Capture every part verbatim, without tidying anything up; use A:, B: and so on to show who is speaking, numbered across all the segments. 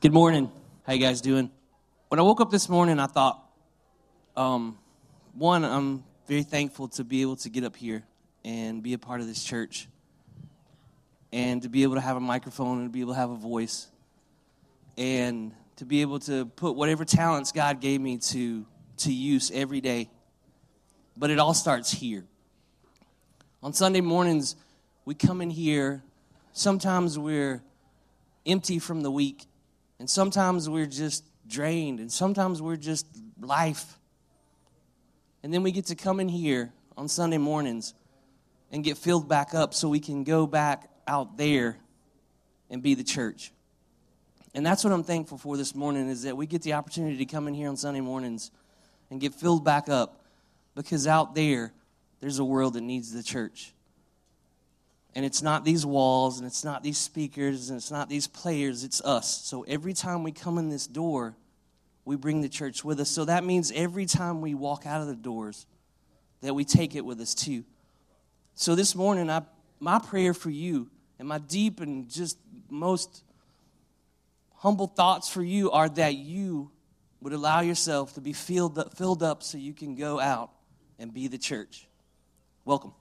A: Good morning. How you guys doing? When I woke up this morning, I thought, um, one, I'm very thankful to be able to get up here and be a part of this church and to be able to have a microphone and to be able to have a voice and to be able to put whatever talents God gave me to, to use every day. But it all starts here. On Sunday mornings, we come in here. Sometimes we're empty from the week. And sometimes we're just drained, and sometimes we're just life. And then we get to come in here on Sunday mornings and get filled back up so we can go back out there and be the church. And that's what I'm thankful for this morning, is that we get the opportunity to come in here on Sunday mornings and get filled back up, because out there, there's a world that needs the church. And it's not these walls, and it's not these speakers, and it's not these players, it's us. So every time we come in this door, we bring the church with us. So that means every time we walk out of the doors, that we take it with us too. So this morning, I, my prayer for you, and my deep and just most humble thoughts for you are that you would allow yourself to be filled up, filled up so you can go out and be the church. Welcome.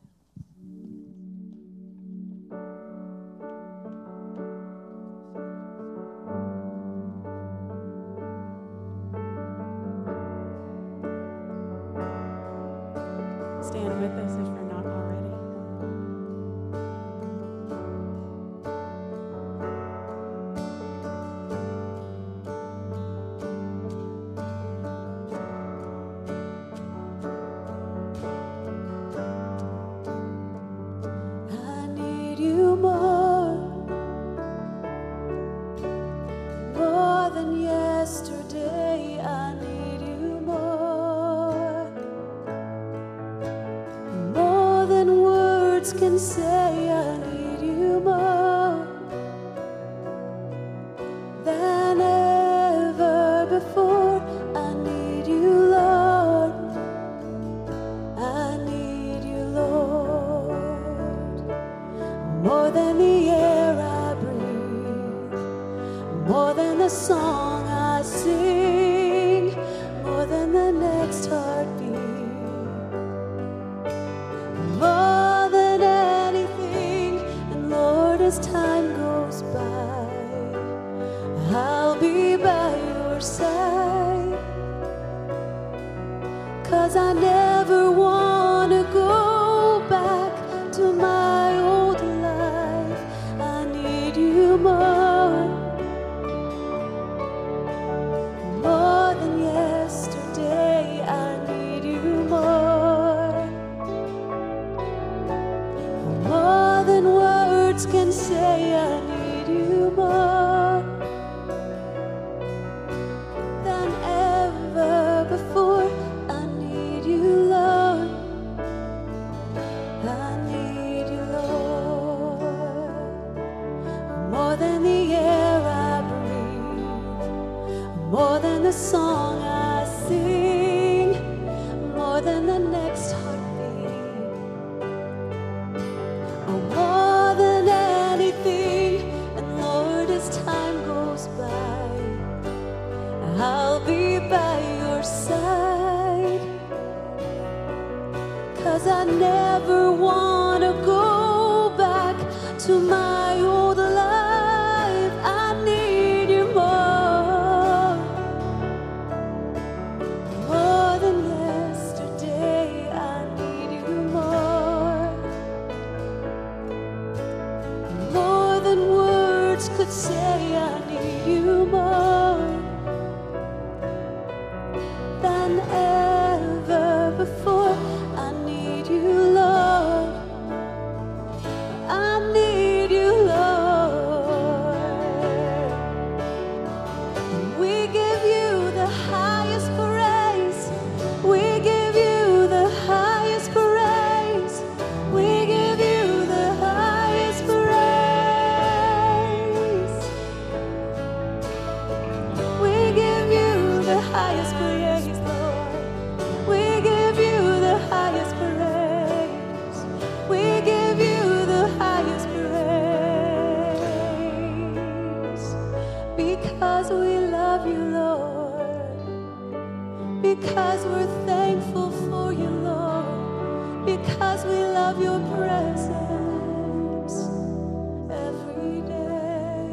B: Stand with us if you're not already.
C: I need you more, more than yesterday. I need you more, more than words can say. I need you more than ever before. I need you, Lord. I need you, Lord. More than the air I breathe, more than the song I sing, more than the next heartbeat, more than anything. And Lord, as time goes by, I'll be by your side, 'cause I never want to go back to my old life. I need you more, more than yesterday. I need you more, more than words can say. I need you more than ever before. I need you, Lord. I need you, Lord. More than the air I breathe, more than the song I sing, more than the next heartbeat, oh, more than anything. And Lord, as time goes by, I'll be by your side, 'cause I never want to go back to my old life. I need you more, more than yesterday. I need you more, more than words could say. I need you more than ever before. I need you, Lord. I need you, Lord. We give you the highest praise. We give you the highest praise. We give you the highest praise. We give you the highest praise, Lord. We give you love you, Lord, because we're thankful for you, Lord, because we love your presence every day.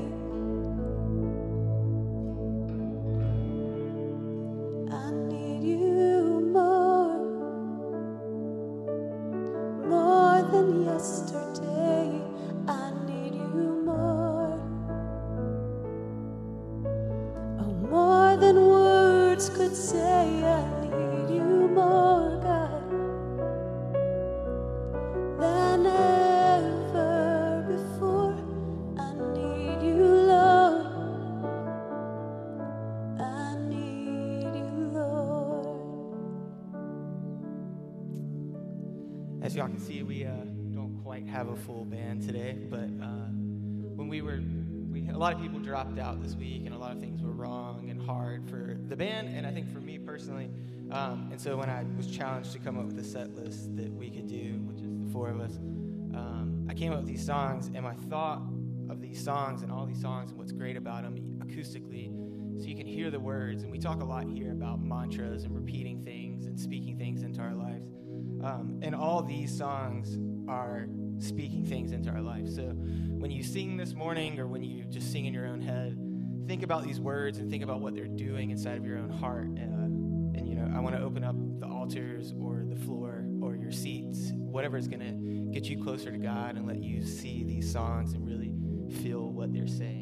C: I need you more, more than yesterday. I need you more, oh, more than words could say. I need you more, God, than ever before. I need you, Lord. I need you, Lord.
B: As y'all can see, we uh, don't quite have a full band today, but uh, when we were, we, a lot of people dropped out this week, and a lot of things were wrong and hard for the band, and I think for me personally. Um, and so when I was challenged to come up with a set list that we could do, which is the four of us, um, I came up with these songs, and my thought of these songs and all these songs and what's great about them acoustically, so you can hear the words. And we talk a lot here about mantras and repeating things and speaking things into our lives. Um, and all these songs are speaking things into our life. So when you sing this morning, or when you just sing in your own head, think about these words and think about what they're doing inside of your own heart. Uh, and, you know, I want to open up the altars or the floor or your seats, whatever is going to get you closer to God, and let you see these songs and really feel what they're saying.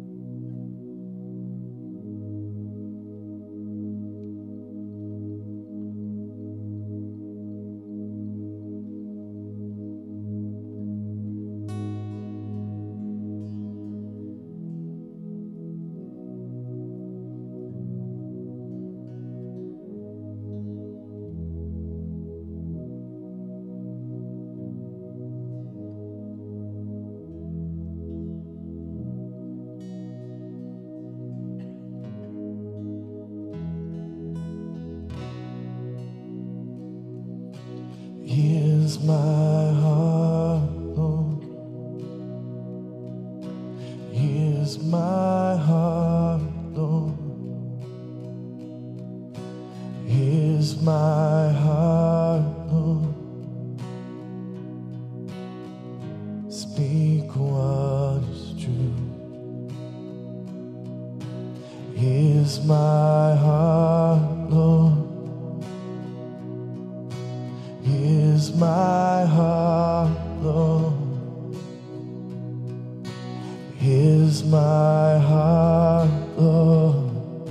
D: Here's my heart, Lord. Here's my heart, Lord. Here's my heart, Lord. Speak what is true. Here's my heart, Lord. Here's my heart, Lord. Here's my heart, Lord.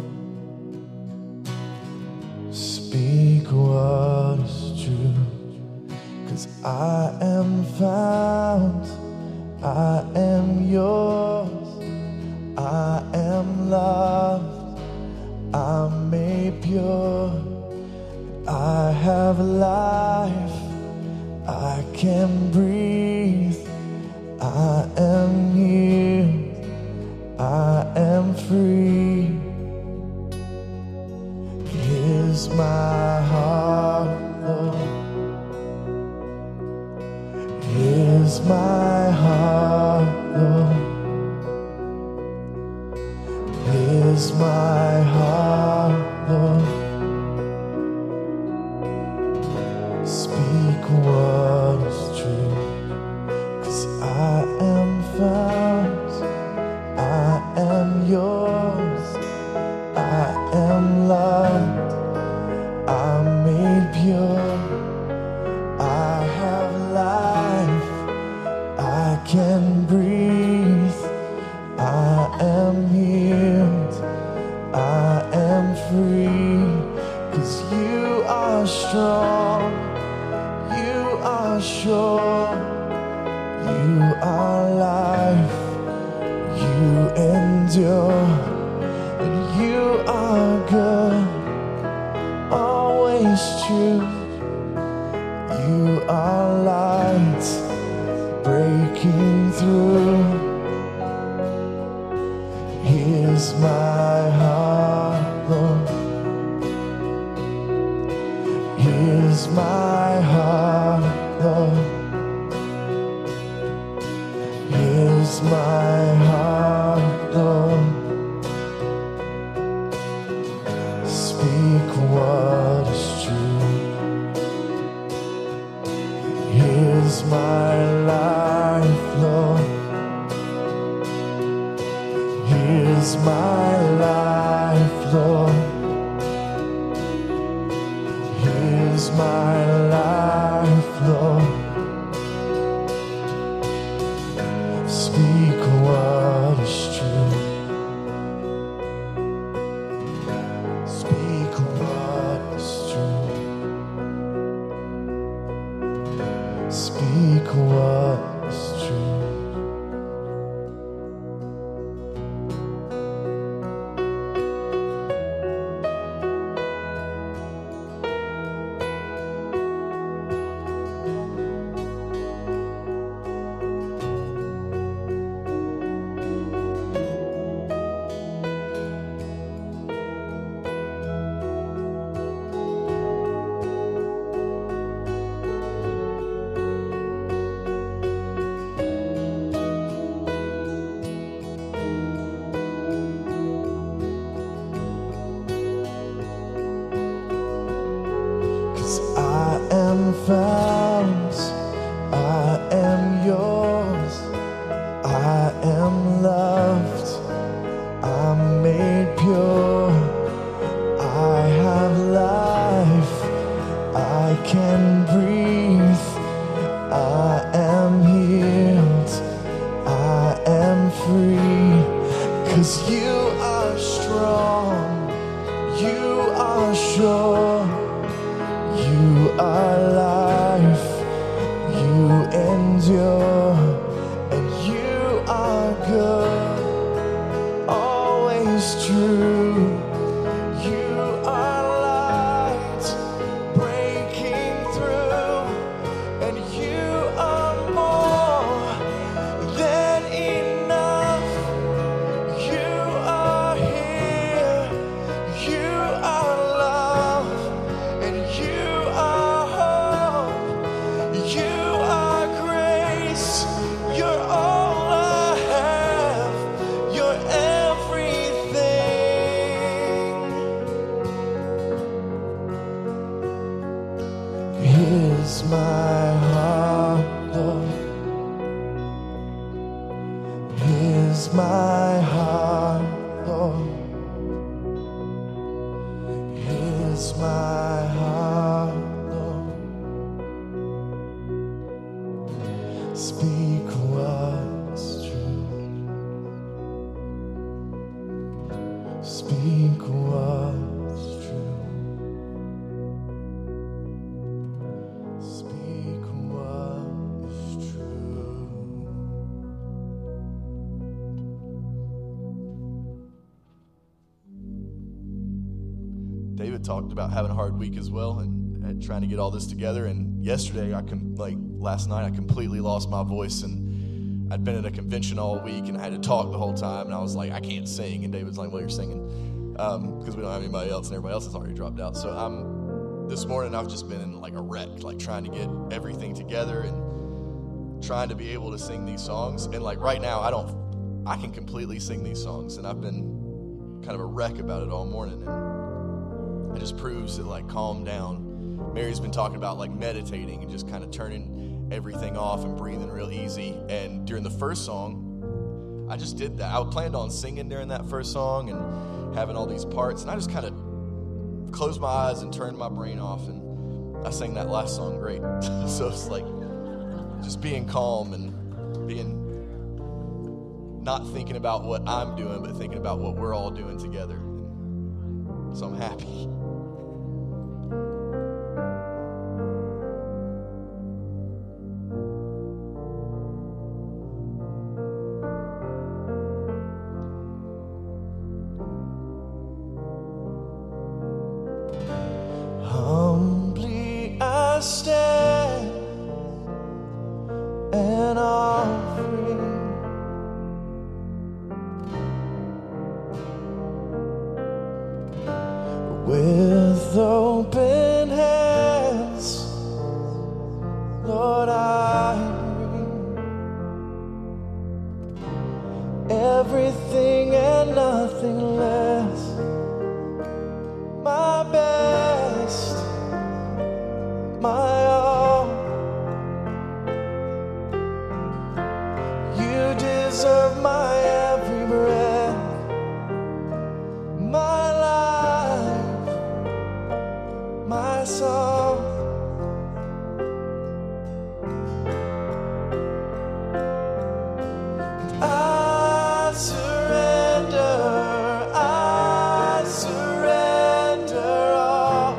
D: Speak what is true, 'cause I am found, I am yours, I am loved, I'm made pure. I have life, I can breathe, I am healed, I am free. Here's my heart, Lord. Here's my heart, Lord. Here's my heart, Lord. Speak what is true, 'cause I am found, I am yours, I am loved, I'm made pure. I have life, I can breathe, I am healed, I am free. 'Cause you are strong, you are sure, you are life, you endure, and you are good, always true. You are light, breaking through. Here's my heart, Lord. Here's my heart, Lord. Here's my heart, Lord. found. I am yours. I am loved. I'm made pure. I have life. I can breathe. I am healed. I am free. 'Cause you are strong. You are sure. You are life. You endure. And you are good. Always true. You are light breaking through. And you are more than enough. You are here. You are love. And you are hope. You are grace. You're all I have. You're everything. Here's my heart, Lord. Here's my heart, Lord. Here's my heart, Lord. Speak what's true. Speak what's true. Speak what is true.
E: David talked about having a hard week as well and, and trying to get all this together. And yesterday, I com- like last night, I completely lost my voice, and I'd been at a convention all week and I had to talk the whole time. And I was like, I can't sing. And David's like, well, you're singing because um, we don't have anybody else, and everybody else has already dropped out. So um, this morning, I've just been in like a wreck, like trying to get everything together and trying to be able to sing these songs. And like right now, I don't, I can completely sing these songs, and I've been kind of a wreck about it all morning. And it just proves that, like, calm down. Mary's been talking about, like, meditating and just kind of turning everything off and breathing real easy. And during the first song, I just did that. I planned on singing during that first song and having all these parts. And I just kind of closed my eyes and turned my brain off. And I sang that last song great. So it's like just being calm and being not thinking about what I'm doing, but thinking about what we're all doing together. So I'm happy.
D: Humbly I stand, an offering. With open hands, Lord, I bring everything and nothing less. My best, my all. You deserve my every breath, my life, my song. I surrender, I surrender all.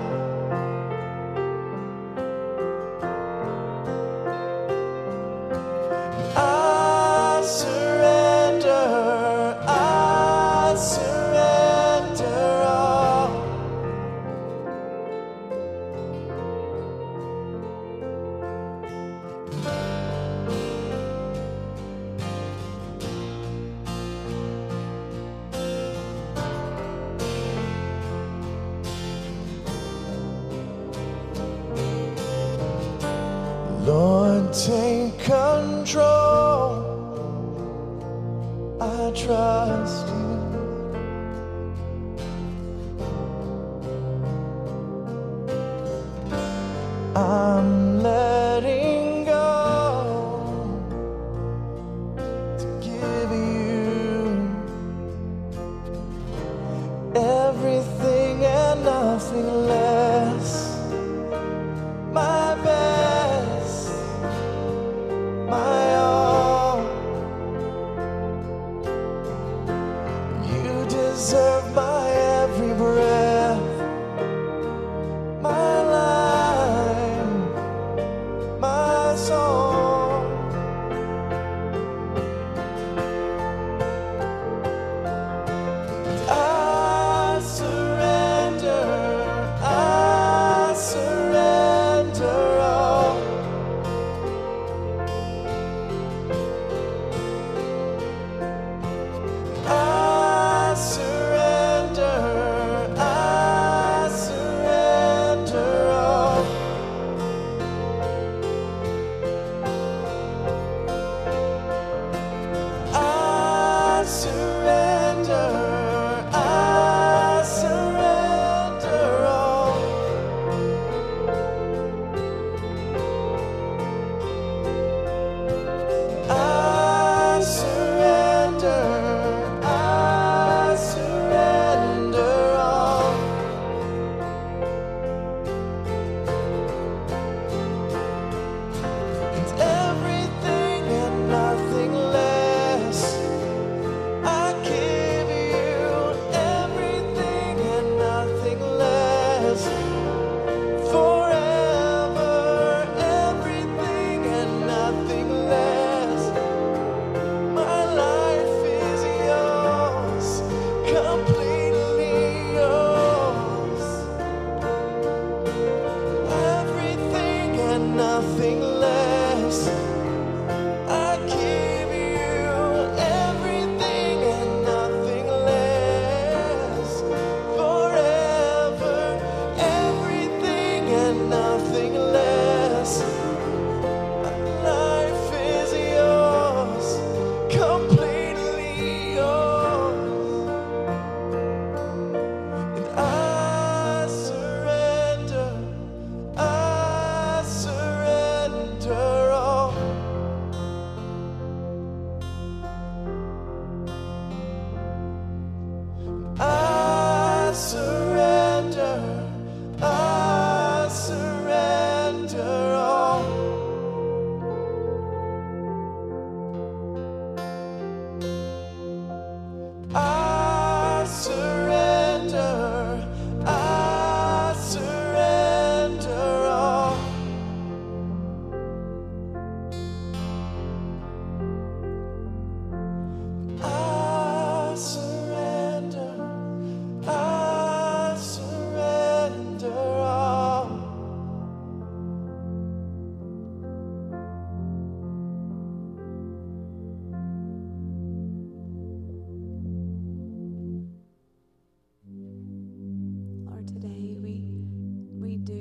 D: I surrender, I surrender all. Lord, take control. I trust you. I'm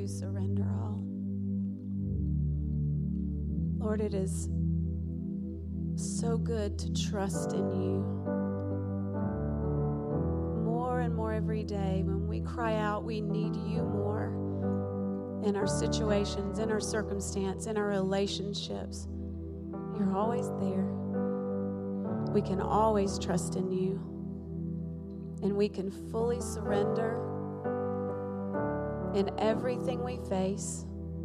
C: do surrender all. Lord, it is so good to trust in you. More and more every day, when we cry out, we need you more in our situations, in our circumstance, in our relationships. You're always there. We can always trust in you, and we can fully surrender in everything we face.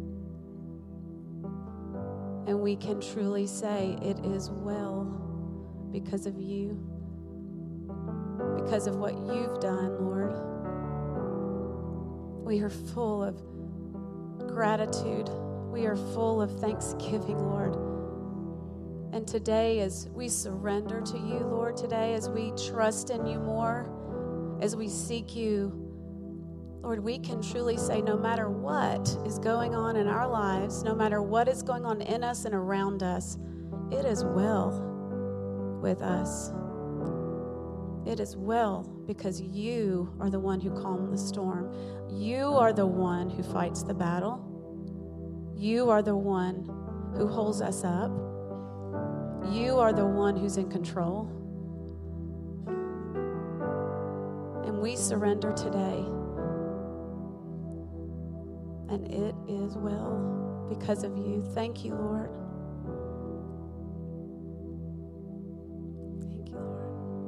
C: And we can truly say it is well because of you, because of what you've done, Lord. We are full of gratitude. We are full of thanksgiving, Lord. And today, as we surrender to you, Lord, today as we trust in you more, as we seek you, Lord, we can truly say no matter what is going on in our lives, no matter what is going on in us and around us, it is well with us. It is well because you are the one who calmed the storm. You are the one who fights the battle. You are the one who holds us up. You are the one who's in control. And we surrender today. And it is well because of you. Thank you, Lord. Thank you, Lord.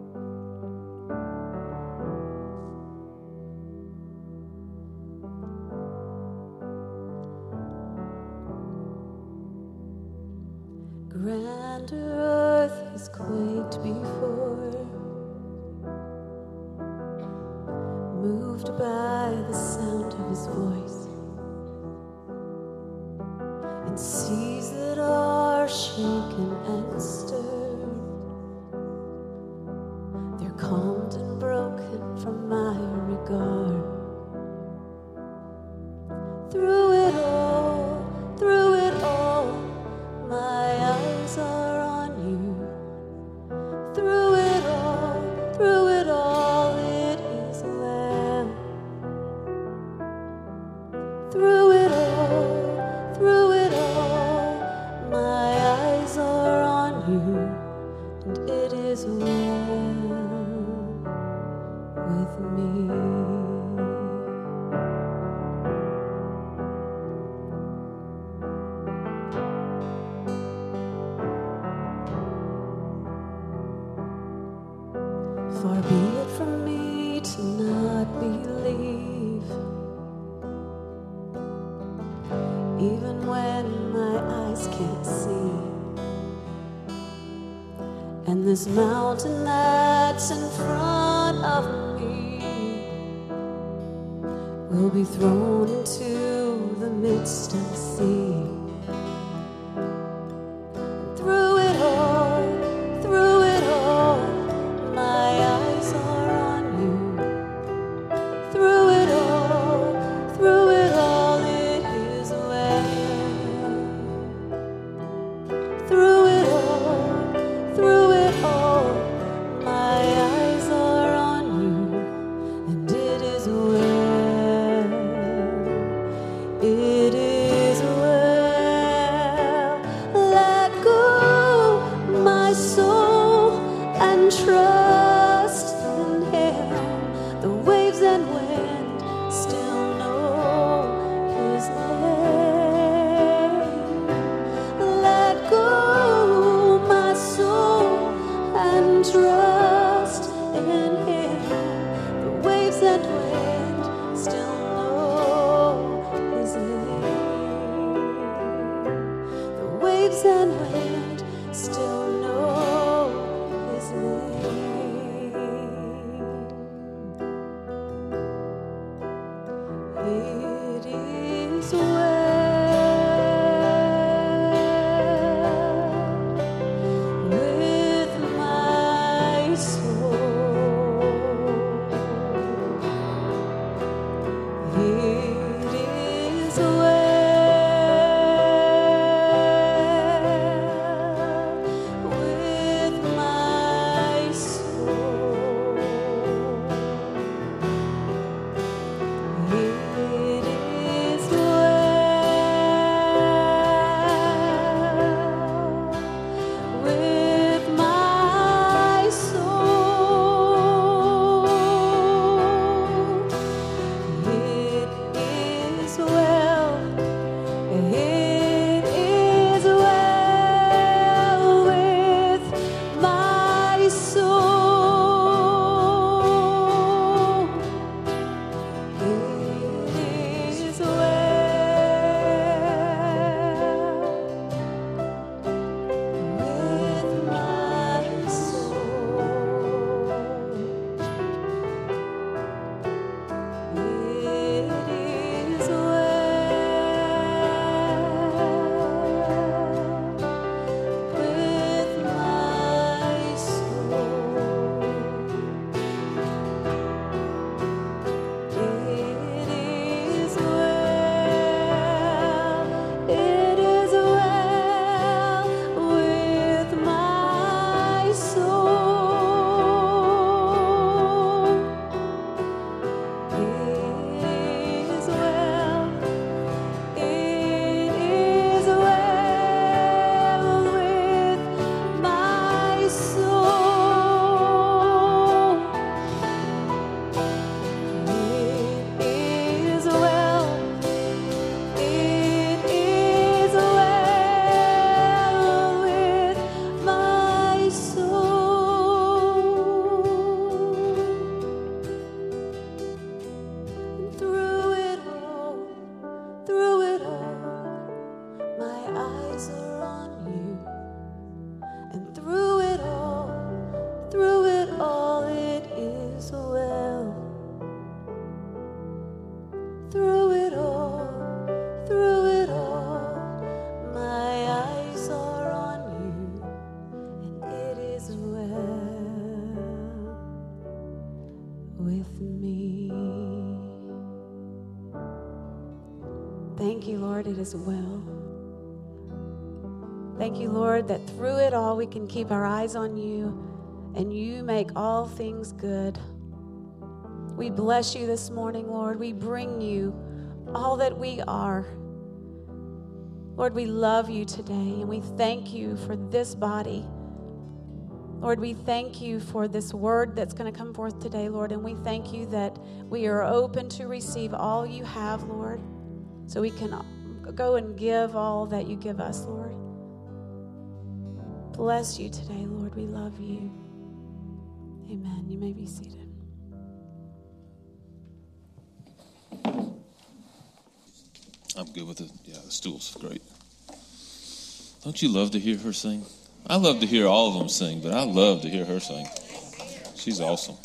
C: Grander earth has quaked before, moved by the sound of his voice. And seas that are shaken and stirred, they're calmed and broken from my regard. Through it all, through it all, my eyes are on you. Through it all, through it all, it is well. Through it all, through it all, my eyes are on you, and it is well with me. Far be it from me to not believe, even when my eyes can't see. And this mountain that's in front of me will be thrown into the midst of the sea. Through it all, through it all, my eyes are on you. Through it all, through it all, it is well. Through it all, through it all, my eyes are on you, and it is well. It is well. Let go, my soul, and trust in him. The waves and wind still know his name. Let go, my soul, and trust in him. The waves and wind still know his name. The waves and wind still know his name. It is well with my soul. Thank you, Lord, it is well. Thank you, Lord, that through it all we can keep our eyes on you and you make all things good. We bless you this morning, Lord. We bring you all that we are. Lord, we love you today and we thank you for this body. Lord, we thank you for this word that's going to come forth today, Lord, and we thank you that we are open to receive all you have, Lord, so we can go and give all that you give us, Lord. Bless you today, Lord. We love you. Amen. You may be seated.
F: I'm good with it. Yeah, the stool's great. Don't you love to hear her sing? I love to hear all of them sing, but I love to hear her sing. She's awesome.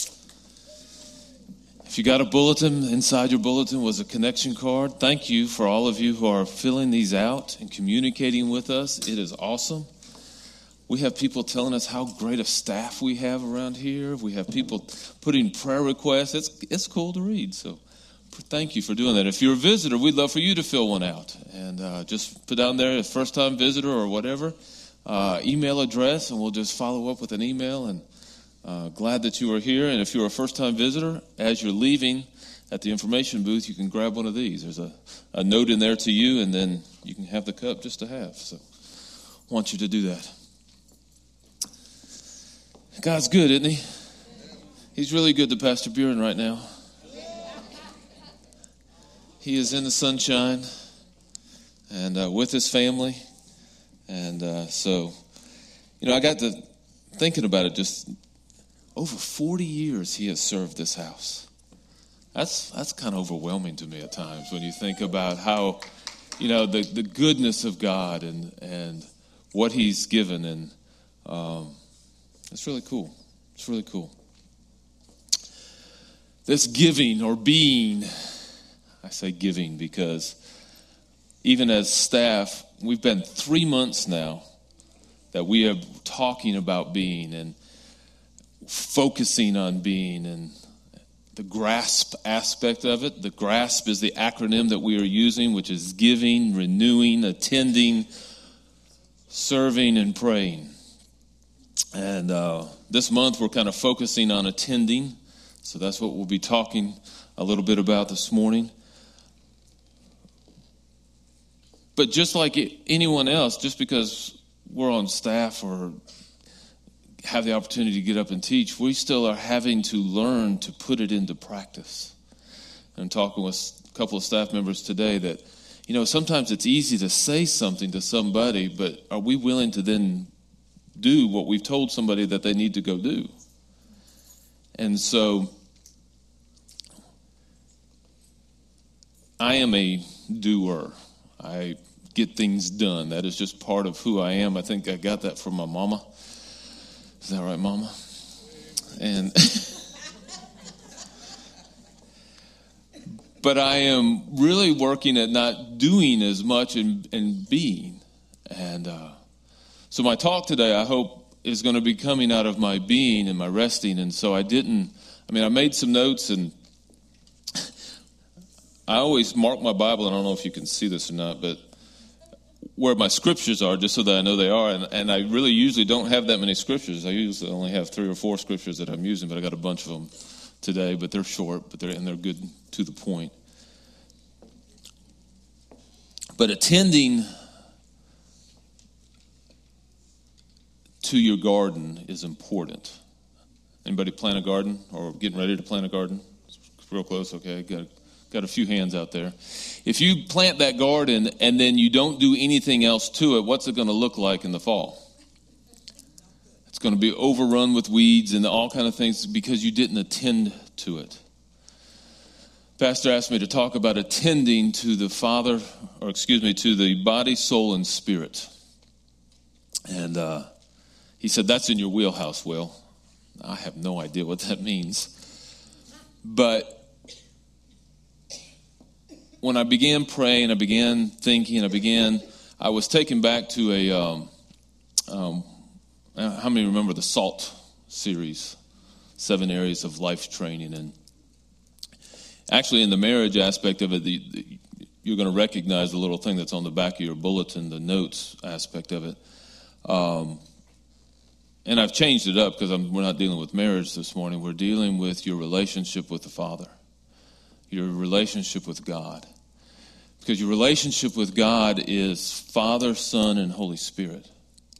F: If you got a bulletin, inside your bulletin was a connection card. Thank you for all of you who are filling these out and communicating with us. It is awesome. We have people telling us how great a staff we have around here. We have people putting prayer requests. It's, it's cool to read, so thank you for doing that. If you're a visitor, we'd love for you to fill one out. And uh, just put down there a first-time visitor or whatever, uh, email address, and we'll just follow up with an email. And uh, glad that you are here. And if you're a first-time visitor, as you're leaving at the information booth, you can grab one of these. There's a, a note in there to you, and then you can have the cup just to have. So I want you to do that. God's good, isn't he? He's really good to Pastor Buren right now. He is in the sunshine and uh, with his family. And uh, so, you know, I got to thinking about it. Just over forty years he has served this house. That's that's kind of overwhelming to me at times when you think about how, you know, the, the goodness of God and, and what he's given. And um, it's really cool. It's really cool. This giving or being, I say giving because even as staff, we've been three months now that we are talking about being and focusing on being and the grasp aspect of it. The grasp is the acronym that we are using, which is giving, renewing, attending, serving, and praying. And uh, this month we're kind of focusing on attending. So that's what we'll be talking a little bit about this morning. But just like anyone else, just because we're on staff or have the opportunity to get up and teach, we still are having to learn to put it into practice. And I'm talking with a couple of staff members today that, you know, sometimes it's easy to say something to somebody, but are we willing to then do what we've told somebody that they need to go do? And so I am a doer. I get things done. That is just part of who I am. I think I got that from my mama. Is that right, Mama? And but I am really working at not doing as much and, and being. And uh, so my talk today, I hope, is going to be coming out of my being and my resting. And so I didn't, I mean, I made some notes, and I always mark my Bible, and I don't know if you can see this or not, but where my scriptures are, just so that I know they are. And, and I really usually don't have that many scriptures. I usually only have three or four scriptures that I'm using, but I got a bunch of them today. But they're short, but they're and they're good to the point. But attending to your garden is important. Anybody plant a garden or getting ready to plant a garden? Real close, okay, got got a few hands out there. If you plant that garden and then you don't do anything else to it, what's it going to look like in the fall? It's going to be overrun with weeds and all kind of things because you didn't attend to it. Pastor asked me to talk about attending to the Father, or excuse me, to the body, soul, and spirit. And uh, he said, that's in your wheelhouse, Will. I have no idea what that means. But when I began praying, I began thinking, I began, I was taken back to a, um, um, how many remember the SALT series, Seven Areas of Life Training? And actually in the marriage aspect of it, the, the, you're going to recognize the little thing that's on the back of your bulletin, the notes aspect of it. Um, and I've changed it up because I'm, we're not dealing with marriage this morning. We're dealing with your relationship with the Father, your relationship with God. Because your relationship with God is Father, Son, and Holy Spirit.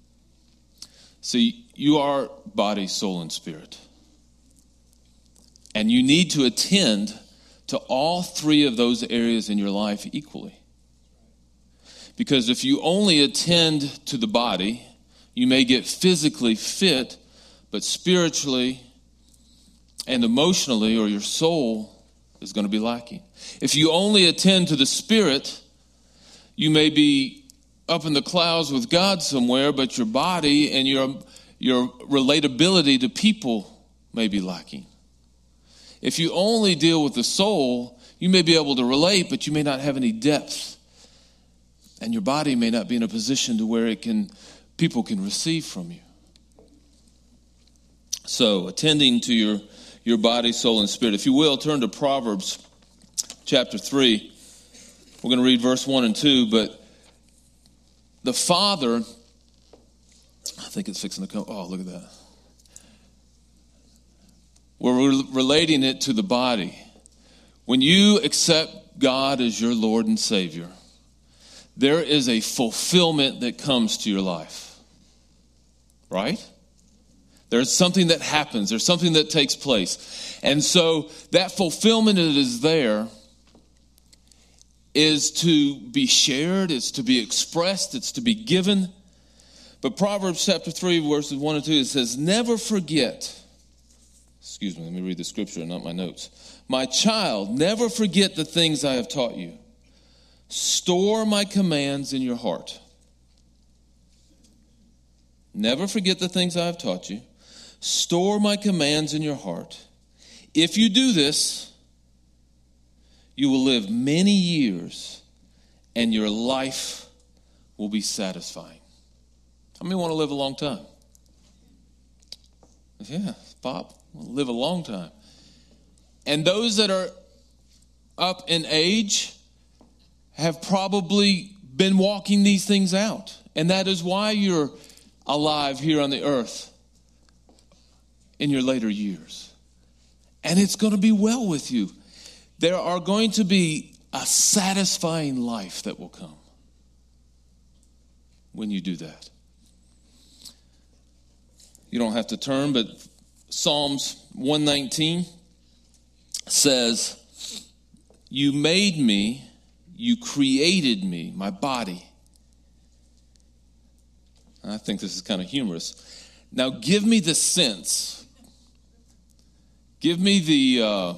F: See, you are body, soul, and spirit. And you need to attend to all three of those areas in your life equally. Because if you only attend to the body, you may get physically fit, but spiritually and emotionally, or your soul is going to be lacking. If you only attend to the spirit, you may be up in the clouds with God somewhere, but your body and your, your relatability to people may be lacking. If you only deal with the soul, you may be able to relate, but you may not have any depth. And your body may not be in a position to where it can, people can receive from you. So, attending to your, your body, soul, and spirit. If you will, turn to Proverbs chapter three. We're going to read verse one and two, but the Father, I think it's fixing to come. Oh, look at that. We're relating it to the body. When you accept God as your Lord and Savior, there is a fulfillment that comes to your life. Right? There's something that happens. There's something that takes place. And so that fulfillment that is there is to be shared. It's to be expressed. It's to be given. But Proverbs chapter three, verses one and two, it says, never forget. Excuse me, let me read the scripture and not my notes. My child, never forget the things I have taught you. Store my commands in your heart. Never forget the things I have taught you. Store my commands in your heart. If you do this, you will live many years and your life will be satisfying. How many want to live a long time? Yeah, Bob. Live a long time. And those that are up in age have probably been walking these things out. And that is why you're alive here on the earth in your later years. And it's going to be well with you. There are going to be a satisfying life that will come when you do that. You don't have to turn, but Psalms one nineteen says, you made me, you created me, my body. I think this is kind of humorous. Now give me the sense, give me the uh,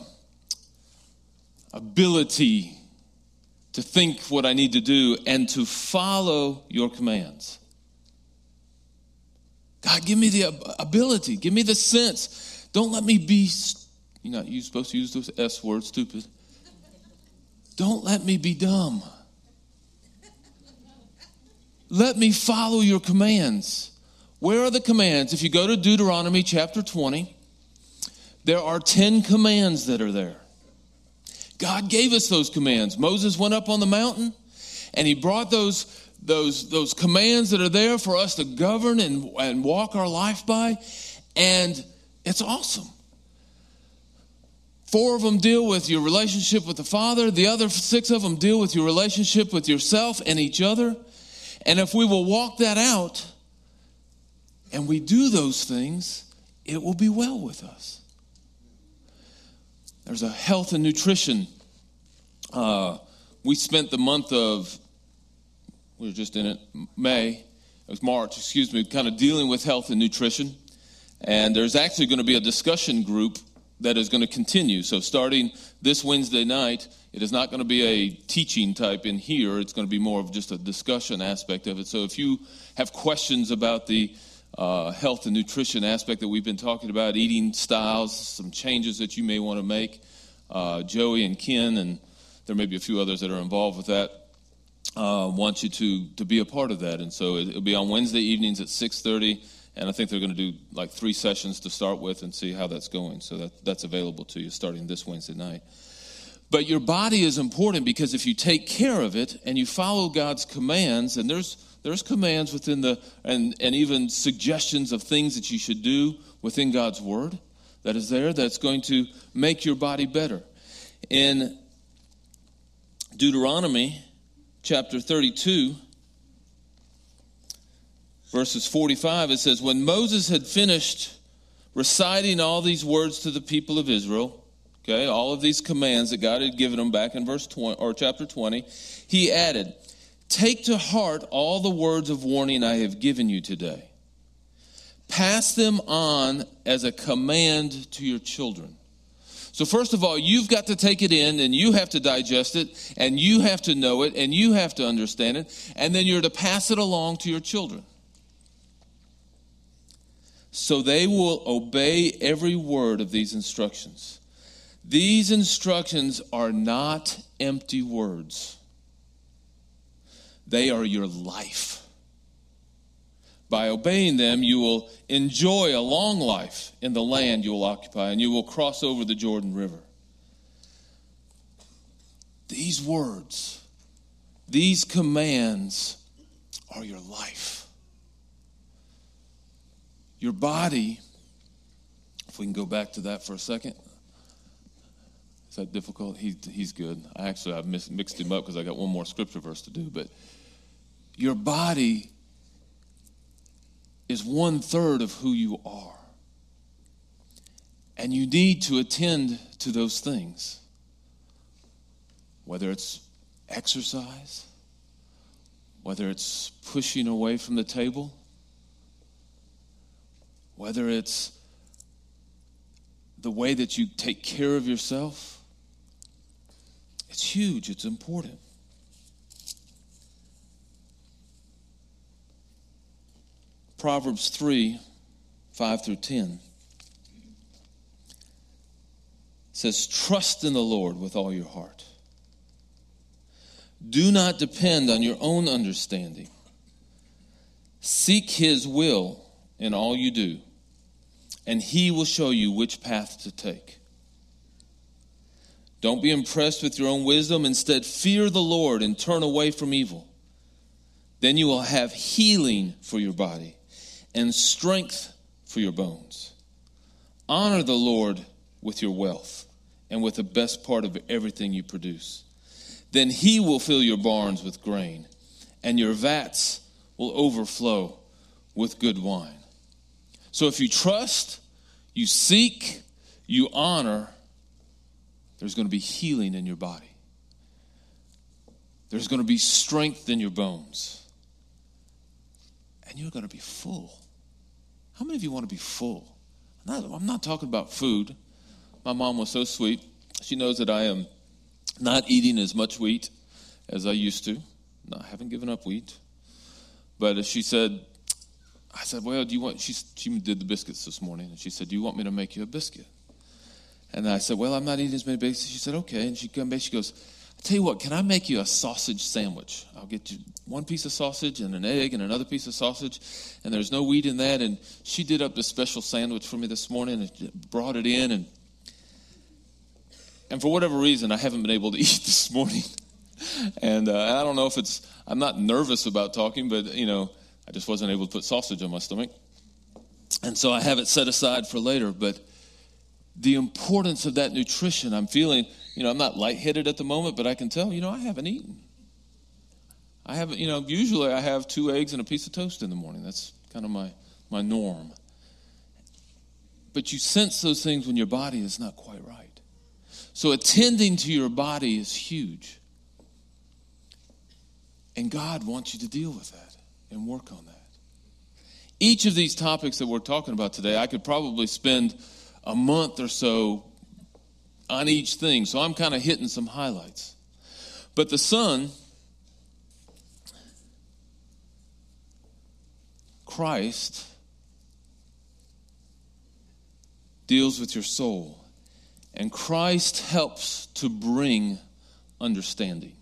F: ability to think what I need to do and to follow your commands. God, give me the ability. Give me the sense. Don't let me be, you're not you're supposed to use those S words, stupid. Don't let me be dumb. Let me follow your commands. Where are the commands? If you go to Deuteronomy chapter twenty, there are ten commands that are there. God gave us those commands. Moses went up on the mountain and he brought those Those those commands that are there for us to govern and, and walk our life by. And it's awesome. Four of them deal with your relationship with the Father. The other six of them deal with your relationship with yourself and each other. And if we will walk that out and we do those things, it will be well with us. There's a health and nutrition. Uh, we spent the month of We were just in it, May, it was March, excuse me, kind of dealing with health and nutrition. And there's actually going to be a discussion group that is going to continue. So starting this Wednesday night, it is not going to be a teaching type in here. It's going to be more of just a discussion aspect of it. So if you have questions about the uh, health and nutrition aspect that we've been talking about, eating styles, some changes that you may want to make, uh, Joey and Ken, and there may be a few others that are involved with that, Uh, want you to to be a part of that. And so it, it'll be on Wednesday evenings at six thirty, and I think they're going to do like three sessions to start with and see how that's going. So that that's available to you starting this Wednesday night. But your body is important because if you take care of it and you follow God's commands, and there's there's commands within the, and, and even suggestions of things that you should do within God's word that is there, that's going to make your body better. In Deuteronomy chapter thirty-two, verses forty-five, it says, when Moses had finished reciting all these words to the people of Israel, okay, all of these commands that God had given them back in verse twenty or chapter twenty, he added, take to heart all the words of warning I have given you today. Pass them on as a command to your children. So first of all, you've got to take it in, and you have to digest it, and you have to know it, and you have to understand it, and then you're to pass it along to your children. So they will obey every word of these instructions. These instructions are not empty words. They are your life. By obeying them, you will enjoy a long life in the land you will occupy, and you will cross over the Jordan River. These words, these commands are your life. Your body, if we can go back to that for a second. Is that difficult? He, he's good. I actually, I've mixed him up because I got one more scripture verse to do. But your body is one third of who you are. And you need to attend to those things. Whether it's exercise, whether it's pushing away from the table, whether it's the way that you take care of yourself, it's huge, it's important. Proverbs three, five through ten says, trust in the Lord with all your heart. Do not depend on your own understanding. Seek his will in all you do, and he will show you which path to take. Don't be impressed with your own wisdom. Instead, fear the Lord and turn away from evil. Then you will have healing for your body and strength for your bones. Honor the Lord with your wealth and with the best part of everything you produce. Then he will fill your barns with grain, and your vats will overflow with good wine. So if you trust, you seek, you honor, there's going to be healing in your body. There's going to be strength in your bones. And you're going to be full. How many of you want to be full? I'm not, I'm not talking about food. My mom was so sweet. She knows that I am not eating as much wheat as I used to. No, I haven't given up wheat. But she said, I said, well, do you want, she, she did the biscuits this morning. And she said, do you want me to make you a biscuit? And I said, well, I'm not eating as many biscuits. She said, okay. And she come back, she goes, I tell you what, can I make you a sausage sandwich? I'll get you one piece of sausage and an egg and another piece of sausage, and there's no wheat in that. And she did up this special sandwich for me this morning and brought it in. And and for whatever reason, I haven't been able to eat this morning. And uh, I don't know if it's, I'm not nervous about talking, but, you know, I just wasn't able to put sausage on my stomach. And so I have it set aside for later. But the importance of that nutrition, I'm feeling, you know, I'm not lightheaded at the moment, but I can tell, you know, I haven't eaten. I haven't, you know, usually I have two eggs and a piece of toast in the morning. That's kind of my, my norm. But you sense those things when your body is not quite right. So attending to your body is huge. And God wants you to deal with that and work on that. Each of these topics that we're talking about today, I could probably spend a month or so on each thing. So I'm kind of hitting some highlights. But the Son, Christ, deals with your soul. And Christ helps to bring understanding.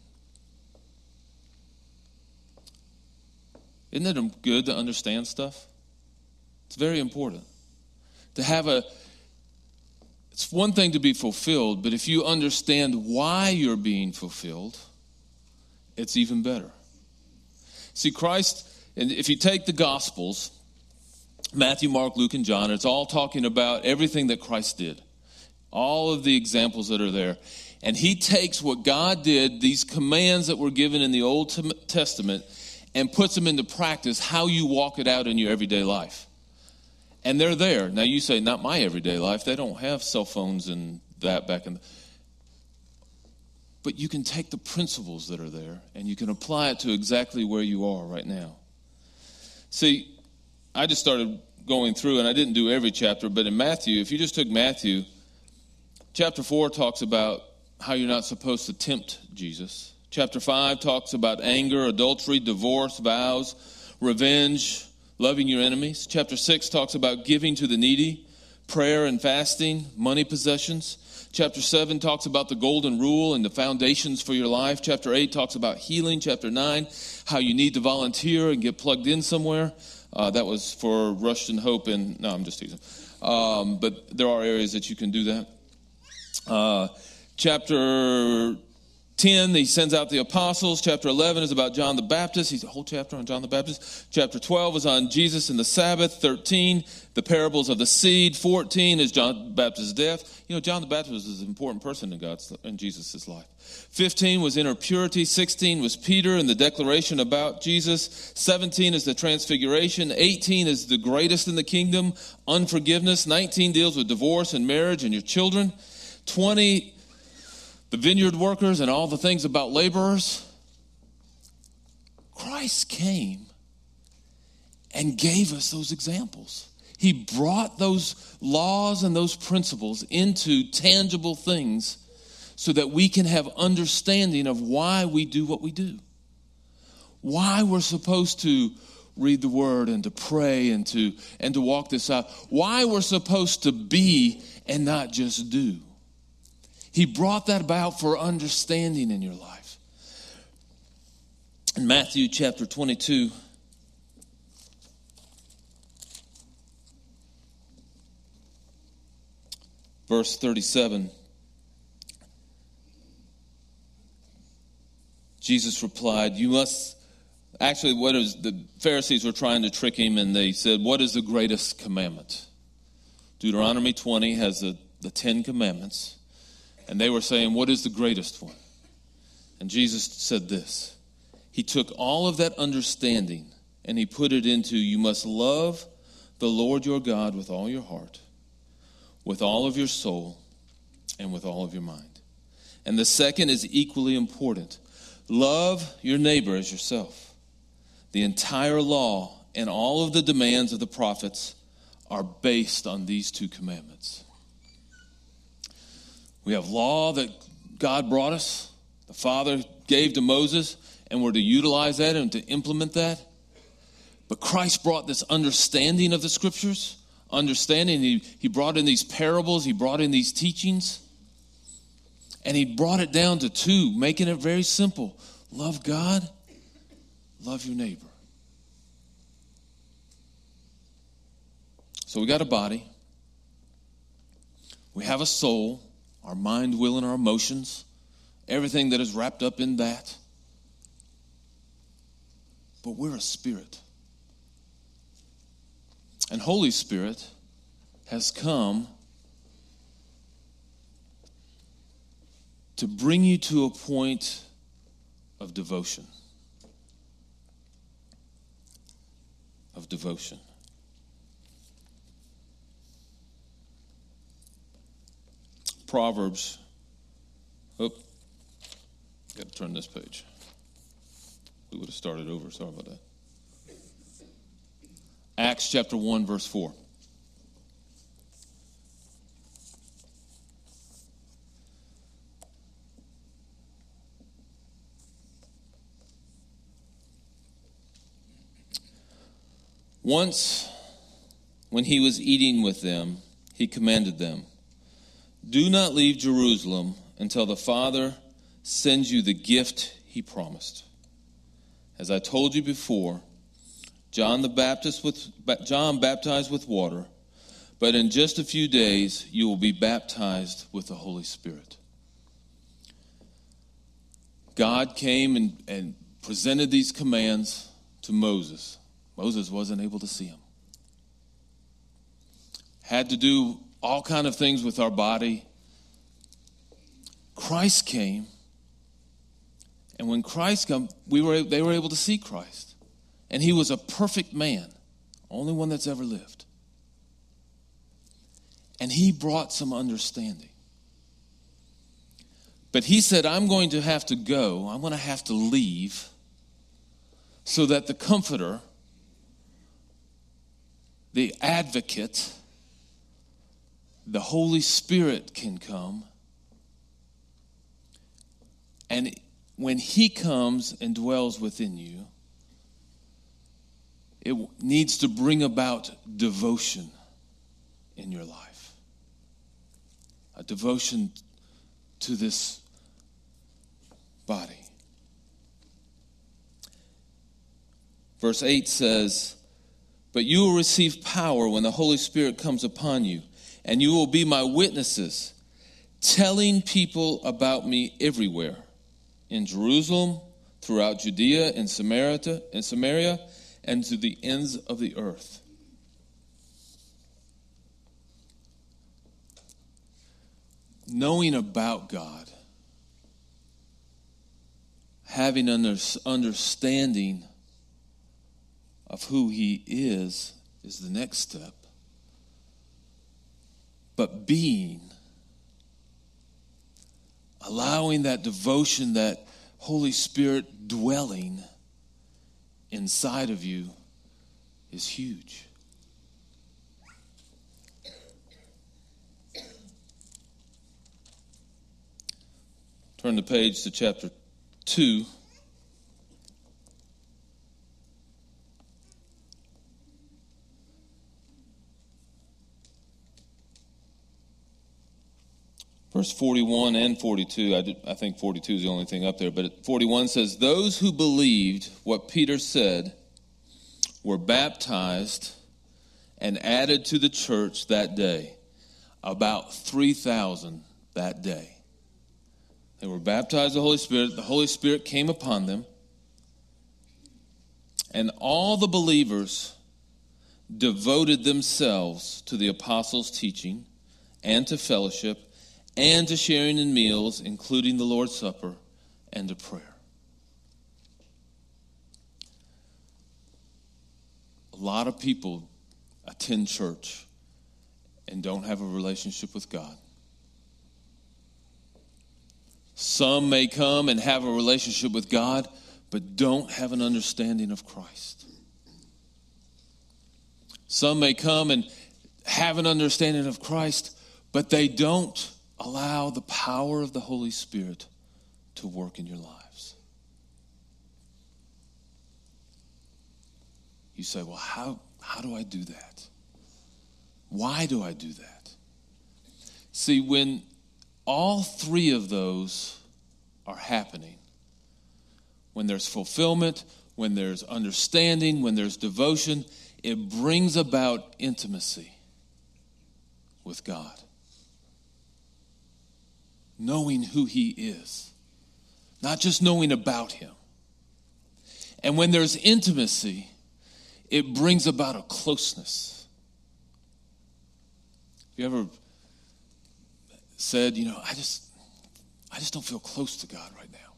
F: Isn't it good to understand stuff? It's very important. To have a, It's one thing to be fulfilled, but if you understand why you're being fulfilled, it's even better. See, Christ, and if you take the Gospels, Matthew, Mark, Luke, and John, it's all talking about everything that Christ did. All of the examples that are there. And he takes what God did, these commands that were given in the Old Testament, and puts them into practice, how you walk it out in your everyday life. And they're there. Now you say, not my everyday life. They don't have cell phones and that back in the... But you can take the principles that are there and you can apply it to exactly where you are right now. See, I just started going through, and I didn't do every chapter, but in Matthew, if you just took Matthew, chapter four talks about how you're not supposed to tempt Jesus. Chapter five talks about anger, adultery, divorce, vows, revenge, loving your enemies. Chapter six talks about giving to the needy, prayer and fasting, money possessions. Chapter seven talks about the golden rule and the foundations for your life. Chapter eight talks about healing. Chapter nine, how you need to volunteer and get plugged in somewhere. Uh, that was for Rushton Hope and, no, I'm just teasing. Um, but there are areas that you can do that. Uh, chapter ten, he sends out the apostles. Chapter eleven is about John the Baptist. He's a whole chapter on John the Baptist. Chapter twelve is on Jesus and the Sabbath. thirteen, the parables of the seed. fourteen is John the Baptist's death. You know, John the Baptist was an important person in God's in Jesus' life. fifteen was inner purity. sixteen was Peter and the declaration about Jesus. seventeen is the transfiguration. eighteen is the greatest in the kingdom, unforgiveness. nineteen deals with divorce and marriage and your children. twenty, the vineyard workers and all the things about laborers. Christ came and gave us those examples. He brought those laws and those principles into tangible things so that we can have understanding of why we do what we do. Why we're supposed to read the word and to pray and to and to walk this out. Why we're supposed to be and not just do. He brought that about for understanding in your life. In Matthew chapter twenty-two, verse thirty-seven, Jesus replied, you must, actually what is, the Pharisees were trying to trick him and they said, what is the greatest commandment? Deuteronomy twenty has the, the Ten Commandments. And they were saying, what is the greatest one? And Jesus said this. He took all of that understanding and he put it into, you must love the Lord your God with all your heart, with all of your soul, and with all of your mind. And the second is equally important. Love your neighbor as yourself. The entire law and all of the demands of the prophets are based on these two commandments. We have law that God brought us, the Father gave to Moses, and we're to utilize that and to implement that. But Christ brought this understanding of the Scriptures, understanding. He, he brought in these parables, he brought in these teachings, and he brought it down to two, making it very simple. Love God, love your neighbor. So we got a body, we have a soul, our mind, will, and our emotions, everything that is wrapped up in that. But we're a spirit. And Holy Spirit has come to bring you to a point of devotion. Of devotion. Proverbs. Oh, got to turn this page. We would have started over. Sorry about that. Acts chapter one, verse four. Once, when he was eating with them, he commanded them, do not leave Jerusalem until the Father sends you the gift he promised. As I told you before, John the Baptist with John baptized with water, but in just a few days you will be baptized with the Holy Spirit. God came and, and presented these commands to Moses. Moses wasn't able to see them. Had to do all kind of things with our body. Christ came, and when Christ came, we were they were able to see Christ, and he was a perfect man, only one that's ever lived, and he brought some understanding. But he said, "I'm going to have to go. I'm going to have to leave, so that the Comforter, the Advocate, the Holy Spirit can come." And when he comes and dwells within you, it needs to bring about devotion in your life. A devotion to this body. Verse eight says, "But you will receive power when the Holy Spirit comes upon you, and you will be my witnesses, telling people about me everywhere. In Jerusalem, throughout Judea and Samaria, and Samaria, and to the ends of the earth." Knowing about God, having under, understanding of who he is, is the next step. But being, allowing that devotion, that Holy Spirit dwelling inside of you is huge. Turn the page to chapter two. Verse forty-one and forty-two, I, did, I think forty-two is the only thing up there, but forty-one says, "Those who believed what Peter said were baptized and added to the church that day, about three thousand that day." They were baptized with the Holy Spirit. The Holy Spirit came upon them. And all the believers devoted themselves to the apostles' teaching and to fellowship and to sharing in meals, including the Lord's Supper, and to prayer. A lot of people attend church and don't have a relationship with God. Some may come and have a relationship with God, but don't have an understanding of Christ. Some may come and have an understanding of Christ, but they don't allow the power of the Holy Spirit to work in your lives. You say, well, how, how do I do that? Why do I do that? See, when all three of those are happening, when there's fulfillment, when there's understanding, when there's devotion, it brings about intimacy with God. Knowing who he is, not just knowing about him. And when there's intimacy, it brings about a closeness. Have you ever said, you know, I just, I just don't feel close to God right now?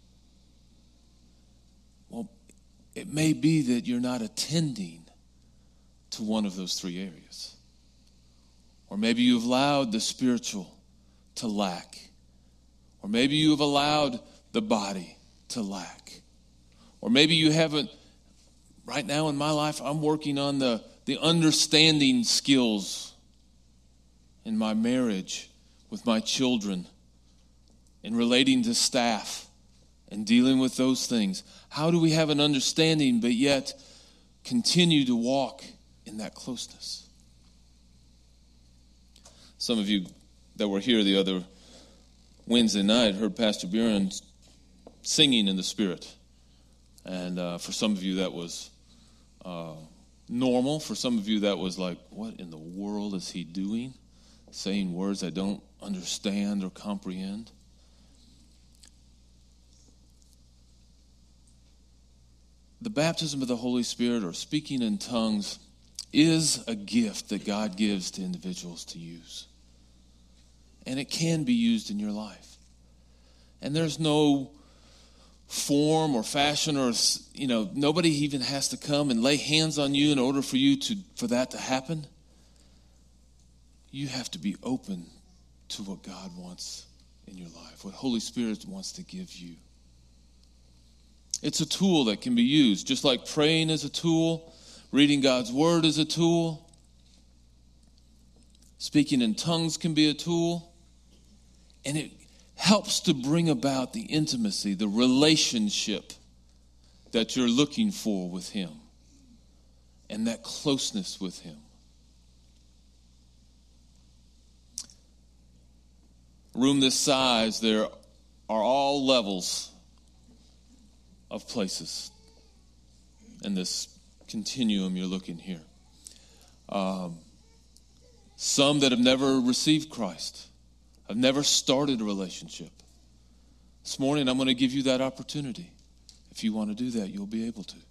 F: Well, it may be that you're not attending to one of those three areas. Or maybe you've allowed the spiritual to lack. Or maybe you've allowed the body to lack. Or maybe you haven't. Right now in my life, I'm working on the, the understanding skills in my marriage, with my children, in relating to staff and dealing with those things. How do we have an understanding but yet continue to walk in that closeness? Some of you that were here the other Wednesday night heard Pastor Buren singing in the Spirit. And uh, for some of you that was uh, normal. For some of you, that was like, what in the world is he doing? Saying words I don't understand or comprehend. The baptism of the Holy Spirit or speaking in tongues is a gift that God gives to individuals to use. And it can be used in your life. And there's no form or fashion or, you know, nobody even has to come and lay hands on you in order for you to, for that to happen. You have to be open to what God wants in your life, what Holy Spirit wants to give you. It's a tool that can be used, just like praying is a tool, reading God's word is a tool, speaking in tongues can be a tool, and it helps to bring about the intimacy, the relationship that you're looking for with him, and that closeness with him. A room this size, there are all levels of places in this continuum you're looking here. Um, some that have never received Christ, have never started a relationship. This morning, I'm going to give you that opportunity. If you want to do that, you'll be able to.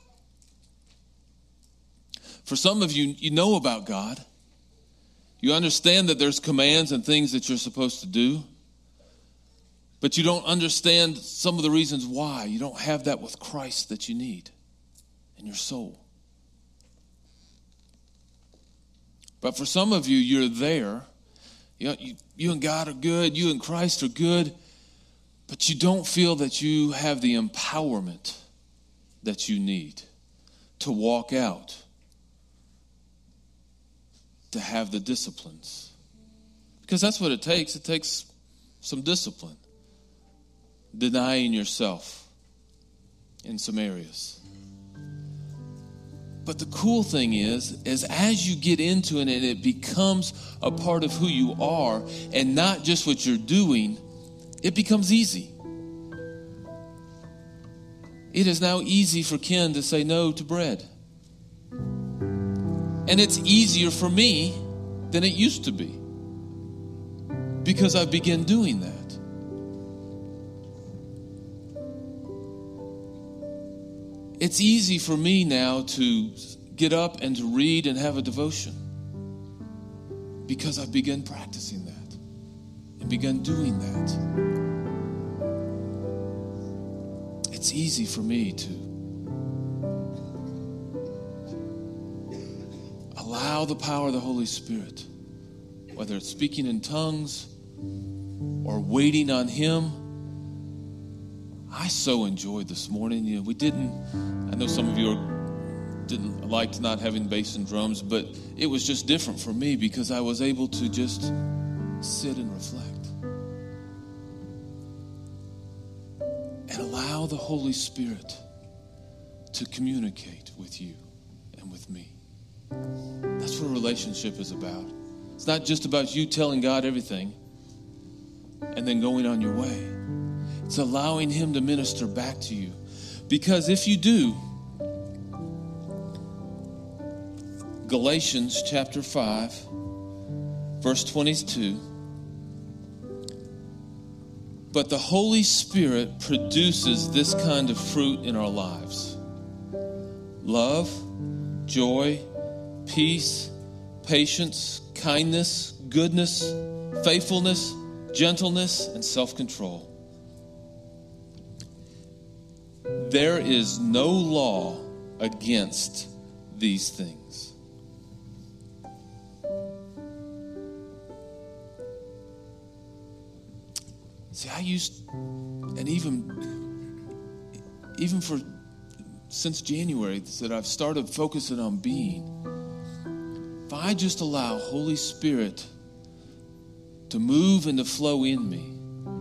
F: For some of you, you know about God. You understand that there's commands and things that you're supposed to do. But you don't understand some of the reasons why. You don't have that with Christ that you need in your soul. But for some of you, you're there. You know, you, you and God are good. You and Christ are good. But you don't feel that you have the empowerment that you need to walk out, to have the disciplines. Because that's what it takes. It takes some discipline. Denying yourself in some areas. But the cool thing is, is as you get into it and it becomes a part of who you are and not just what you're doing, it becomes easy. It is now easy for Ken to say no to bread. And it's easier for me than it used to be because I began doing that. It's easy for me now to get up and to read and have a devotion because I've begun practicing that and begun doing that. It's easy for me to allow the power of the Holy Spirit, whether it's speaking in tongues or waiting on him. I so enjoyed this morning. You know, we didn't, I know some of you are, didn't like not having bass and drums, but it was just different for me because I was able to just sit and reflect and allow the Holy Spirit to communicate with you and with me. That's what a relationship is about. It's not just about you telling God everything and then going on your way. It's allowing him to minister back to you. Because if you do, Galatians chapter five, verse twenty-two, but the Holy Spirit produces this kind of fruit in our lives: love, joy, peace, patience, kindness, goodness, faithfulness, gentleness, and self-control. There is no law against these things. See, I used, and even, even for, since January, that I've started focusing on being. If I just allow Holy Spirit to move and to flow in me,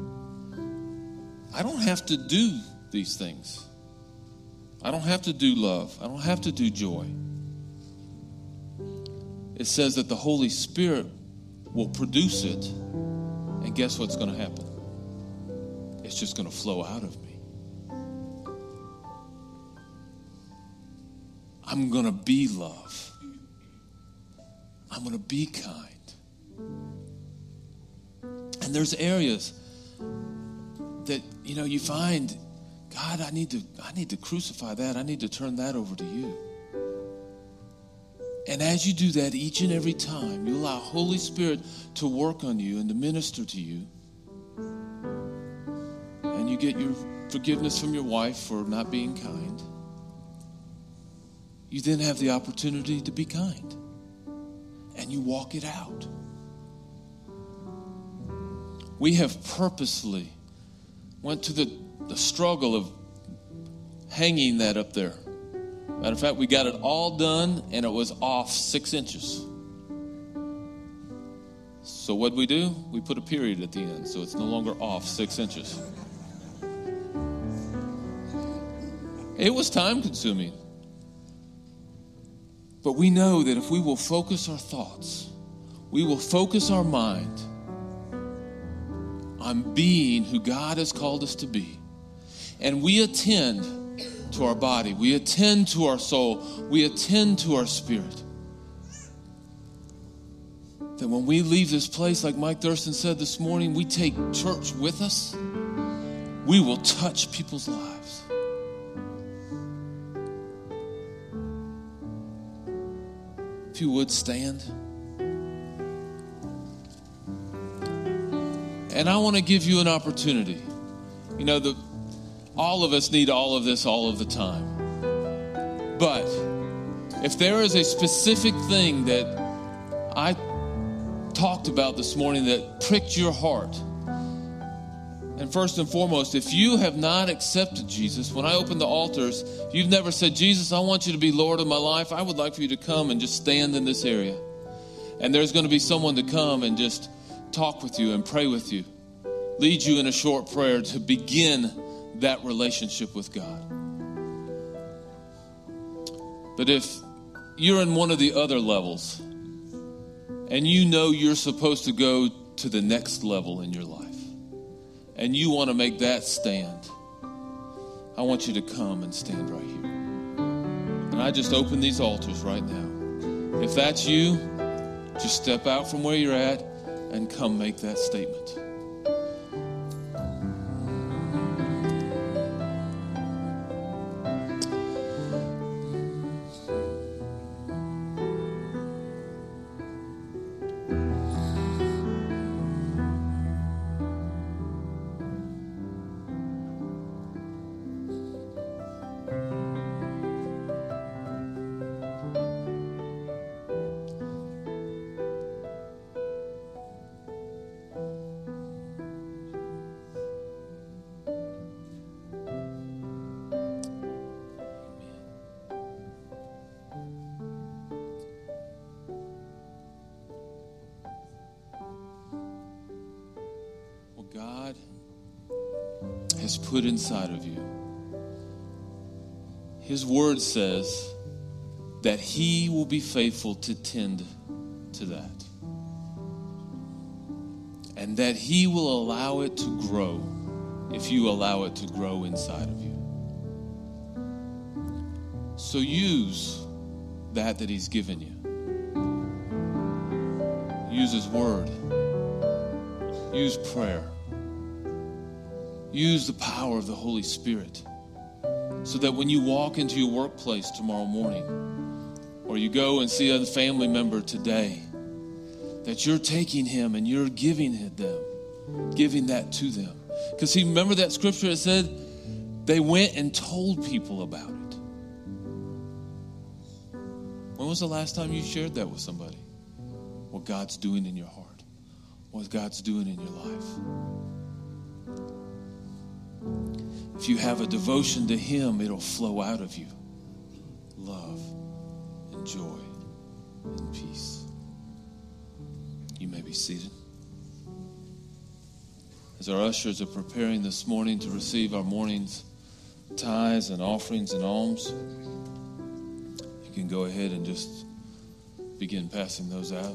F: I don't have to do these things. I don't have to do love. I don't have to do joy. It says that the Holy Spirit will produce it, and guess what's going to happen? It's just going to flow out of me. I'm going to be love. I'm going to be kind. And there's areas that, you know, you find, God, I need to I need to crucify that. I need to turn that over to you. And as you do that each and every time, you allow Holy Spirit to work on you and to minister to you. And you get your forgiveness from your wife for not being kind. You then have the opportunity to be kind. And you walk it out. We have purposely went to the, the struggle of hanging that up there. Matter of fact, we got it all done and it was off six inches. So what'd we do? We put a period at the end, so it's no longer off six inches. It was time consuming. But we know that if we will focus our thoughts, we will focus our mind on being who God has called us to be, and we attend to our body, we attend to our soul, we attend to our spirit, that when we leave this place, like Mike Thurston said this morning, we take church with us, we will touch people's lives. If you would stand. And I want to give you an opportunity. You know, the all of us need all of this all of the time. But if there is a specific thing that I talked about this morning that pricked your heart, and first and foremost, if you have not accepted Jesus, when I open the altars, if you've never said, Jesus, I want you to be Lord of my life, I would like for you to come and just stand in this area. And there's going to be someone to come and just talk with you and pray with you, lead you in a short prayer to begin that relationship with God. But if you're in one of the other levels and you know you're supposed to go to the next level in your life and you want to make that stand, I want you to come and stand right here. And I just open these altars right now. If that's you, just step out from where you're at and come make that statement. God has put inside of you. His word says that he will be faithful to tend to that. And that he will allow it to grow if you allow it to grow inside of you. So use that that he's given you. Use his word. Use prayer. Use the power of the Holy Spirit so that when you walk into your workplace tomorrow morning or you go and see a family member today, that you're taking him and you're giving it them, giving that to them. Because see, remember that scripture that said they went and told people about it. When was the last time you shared that with somebody? What God's doing in your heart, what God's doing in your life. If you have a devotion to him, it'll flow out of you. Love and joy and peace. You may be seated. As our ushers are preparing this morning to receive our morning's tithes and offerings and alms, you can go ahead and just begin passing those out.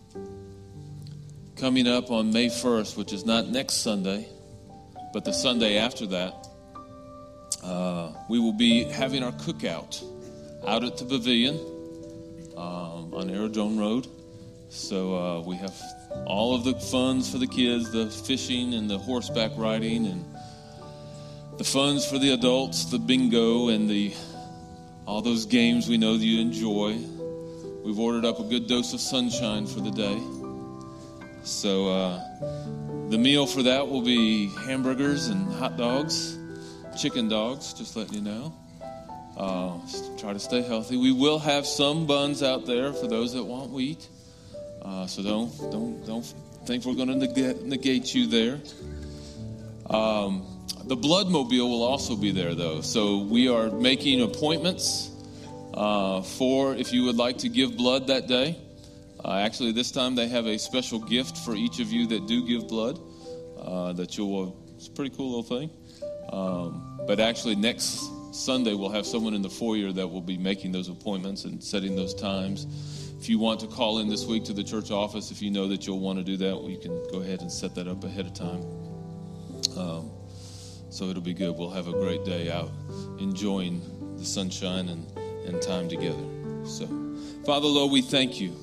F: Coming up on May first, which is not next Sunday, but the Sunday after that, uh, we will be having our cookout out at the pavilion um, on Aerodrome Road. So uh, we have all of the funds for the kids, the fishing and the horseback riding, and the funds for the adults, the bingo, and the all those games we know that you enjoy. We've ordered up a good dose of sunshine for the day. So uh, the meal for that will be hamburgers and hot dogs, chicken dogs, just letting you know. Uh, try to stay healthy. We will have some buns out there for those that want wheat. Uh, so don't don't don't think we're going to negate, negate you there. Um, the blood mobile will also be there, though. So we are making appointments uh, for if you would like to give blood that day. Uh, actually, this time they have a special gift for each of you that do give blood. Uh, that you'll. It's a pretty cool little thing. Um, but actually, next Sunday we'll have someone in the foyer that will be making those appointments and setting those times. If you want to call in this week to the church office, if you know that you'll want to do that, well, you can go ahead and set that up ahead of time. Um, so it'll be good. We'll have a great day out enjoying the sunshine and, and time together. So, Father, Lord, we thank you,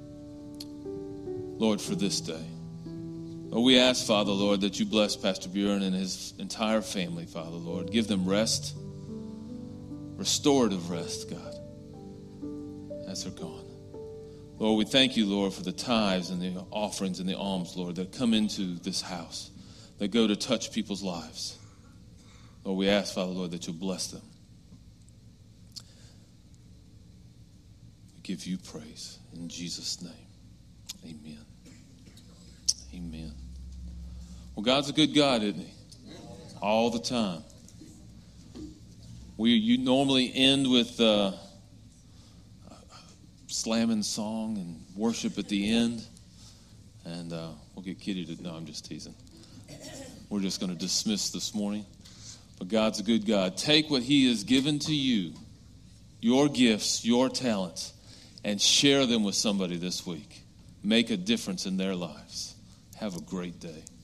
F: Lord, for this day. Lord, we ask, Father, Lord, that you bless Pastor Bjorn and his entire family, Father, Lord. Give them rest, restorative rest, God, as they're gone. Lord, we thank you, Lord, for the tithes and the offerings and the alms, Lord, that come into this house, that go to touch people's lives. Lord, we ask, Father, Lord, that you'll bless them. We give you praise in Jesus' name. Amen. Amen. Well, God's a good God, isn't he? All the time. We you normally end with uh, slamming song and worship at the end. And uh, we'll get Kitty to, no, I'm just teasing. We're just going to dismiss this morning. But God's a good God. Take what he has given to you, your gifts, your talents, and share them with somebody this week. Make a difference in their lives. Have a great day.